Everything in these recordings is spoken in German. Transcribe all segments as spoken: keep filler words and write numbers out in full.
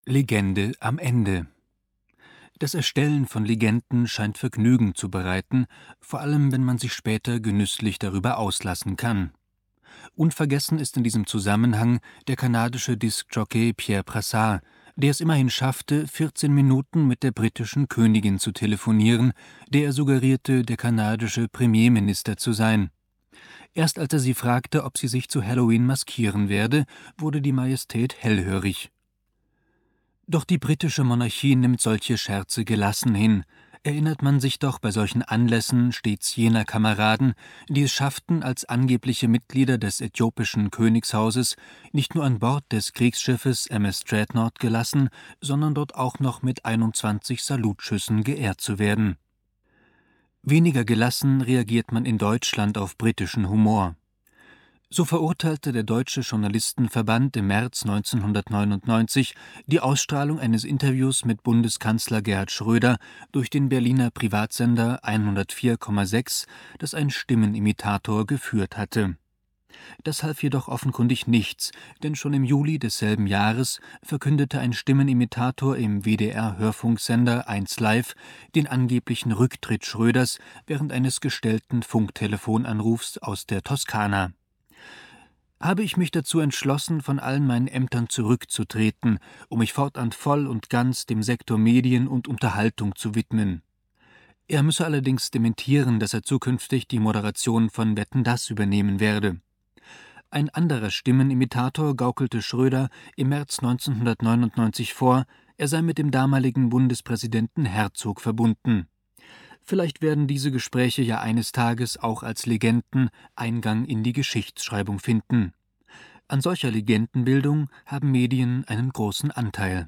Legende am Ende. Das Erstellen von Legenden scheint Vergnügen zu bereiten, vor allem wenn man sich später genüsslich darüber auslassen kann. Unvergessen ist in diesem Zusammenhang der kanadische Diskjockey Pierre Brassard, der es immerhin schaffte, vierzehn Minuten mit der britischen Königin zu telefonieren, der er suggerierte, der kanadische Premierminister zu sein. Erst als er sie fragte, ob sie sich zu Halloween maskieren werde, wurde die Majestät hellhörig. Doch die britische Monarchie nimmt solche Scherze gelassen hin. Erinnert man sich doch bei solchen Anlässen stets jener Kameraden, die es schafften, als angebliche Mitglieder des äthiopischen Königshauses nicht nur an Bord des Kriegsschiffes M S Dreadnought gelassen, sondern dort auch noch mit einundzwanzig Salutschüssen geehrt zu werden. Weniger gelassen reagiert man in Deutschland auf britischen Humor. So verurteilte der Deutsche Journalistenverband im März neunzehnhundertneunundneunzig die Ausstrahlung eines Interviews mit Bundeskanzler Gerhard Schröder durch den Berliner Privatsender hundertvier Komma sechs, das ein Stimmenimitator geführt hatte. Das half jedoch offenkundig nichts, denn schon im Juli desselben Jahres verkündete ein Stimmenimitator im W D R-Hörfunksender eins Live den angeblichen Rücktritt Schröders während eines gestellten Funktelefonanrufs aus der Toskana. Habe ich mich dazu entschlossen, von allen meinen Ämtern zurückzutreten, um mich fortan voll und ganz dem Sektor Medien und Unterhaltung zu widmen. Er müsse allerdings dementieren, dass er zukünftig die Moderation von Wetten, dass übernehmen werde. Ein anderer Stimmenimitator gaukelte Schröder im März neunzehnhundertneunundneunzig vor, er sei mit dem damaligen Bundespräsidenten Herzog verbunden. Vielleicht werden diese Gespräche ja eines Tages auch als Legenden Eingang in die Geschichtsschreibung finden. An solcher Legendenbildung haben Medien einen großen Anteil.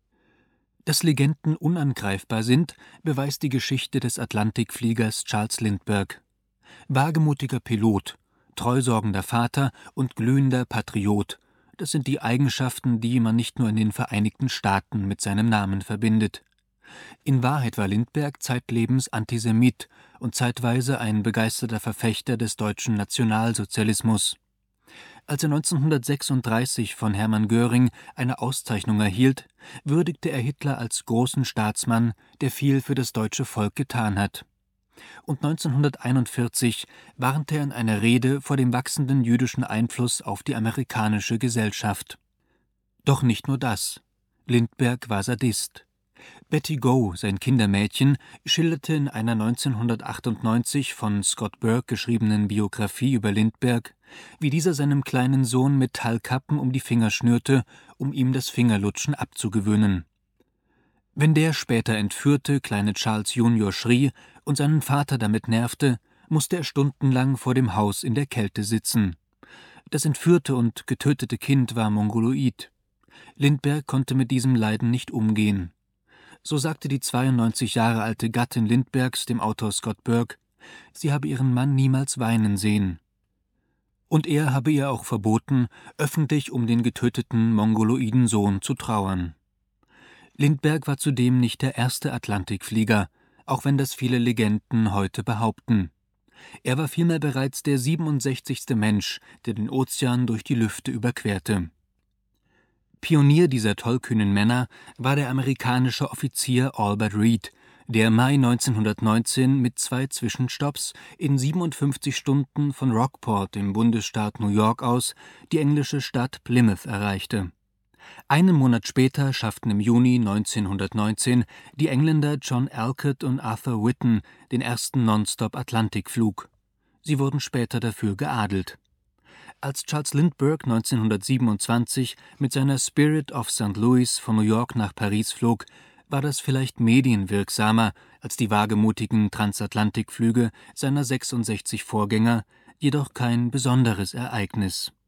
Dass Legenden unangreifbar sind, beweist die Geschichte des Atlantikfliegers Charles Lindbergh. Wagemutiger Pilot, treusorgender Vater und glühender Patriot, das sind die Eigenschaften, die man nicht nur in den Vereinigten Staaten mit seinem Namen verbindet. In Wahrheit war Lindbergh zeitlebens Antisemit und zeitweise ein begeisterter Verfechter des deutschen Nationalsozialismus. Als er neunzehnhundertsechsunddreißig von Hermann Göring eine Auszeichnung erhielt, würdigte er Hitler als großen Staatsmann, der viel für das deutsche Volk getan hat. Und neunzehnhunderteinundvierzig warnte er in einer Rede vor dem wachsenden jüdischen Einfluss auf die amerikanische Gesellschaft. Doch nicht nur das. Lindbergh war Sadist. Betty Gough, sein Kindermädchen, schilderte in einer neunzehnhundertachtundneunzig von Scott Burke geschriebenen Biografie über Lindbergh, wie dieser seinem kleinen Sohn Metallkappen um die Finger schnürte, um ihm das Fingerlutschen abzugewöhnen. Wenn der später entführte kleine Charles Junior schrie und seinen Vater damit nervte, musste er stundenlang vor dem Haus in der Kälte sitzen. Das entführte und getötete Kind war mongoloid. Lindbergh konnte mit diesem Leiden nicht umgehen. So sagte die zweiundneunzig Jahre alte Gattin Lindberghs dem Autor Scott Burke, sie habe ihren Mann niemals weinen sehen. Und er habe ihr auch verboten, öffentlich um den getöteten mongoloiden Sohn zu trauern. Lindbergh war zudem nicht der erste Atlantikflieger, auch wenn das viele Legenden heute behaupten. Er war vielmehr bereits der siebenundsechzigste Mensch, der den Ozean durch die Lüfte überquerte. Pionier dieser tollkühnen Männer war der amerikanische Offizier Albert Reed, der Mai neunzehnhundertneunzehn mit zwei Zwischenstopps in siebenundfünfzig Stunden von Rockport im Bundesstaat New York aus die englische Stadt Plymouth erreichte. Einen Monat später schafften im Juni neunzehnhundertneunzehn die Engländer John Alcott und Arthur Whitten den ersten Nonstop-Atlantikflug. Sie wurden später dafür geadelt. Als Charles Lindbergh neunzehnhundertsiebenundzwanzig mit seiner Spirit of Saint Louis von New York nach Paris flog, war das vielleicht medienwirksamer als die wagemutigen Transatlantikflüge seiner sechsundsechzig Vorgänger, jedoch kein besonderes Ereignis.